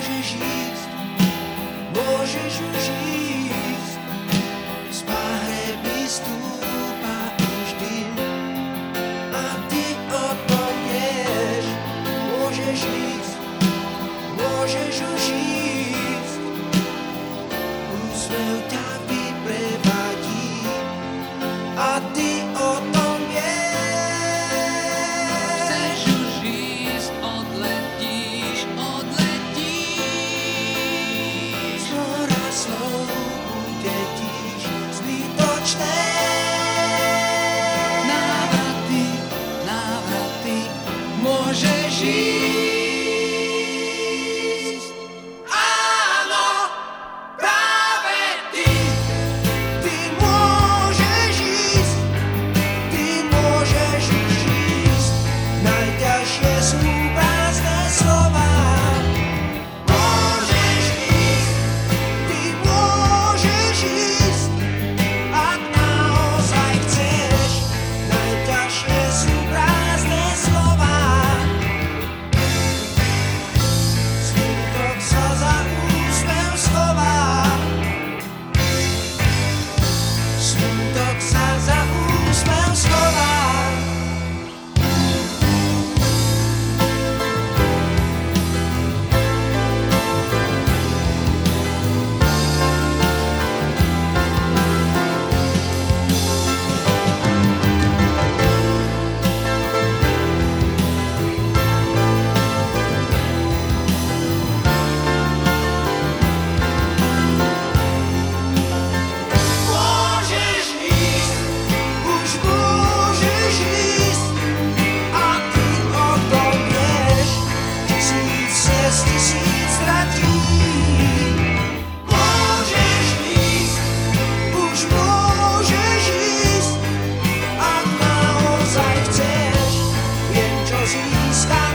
Môžeš ísť, môžeš už ísť, z pahreby stúpa už dym a ty o tom vieš. Môžeš ísť, môžeš už ísť, úsmev ťa vyprevadí a ty o tom vieš. Chceš už ísť, odletíš. Zhora slov bude tíž zbytočné. Návraty, môžeš ísť. Áno, práve ty môžeš ísť, ty môžeš už ísť. Najťažšie sú prázdne slová. Môžeš ísť, ty môžeš ísť, ak naozaj chceš. Najťažšie sú prázdne slová. Smutok sa za úsmev schová. Smutok sa za úsmev schová. Môžeš ísť, už môžeš ísť, a ty o tom vieš. Tisíc ciest, tisíc stratí. Môžeš ísť, už môžeš ísť, ak naozaj chceš. Viem, čo získať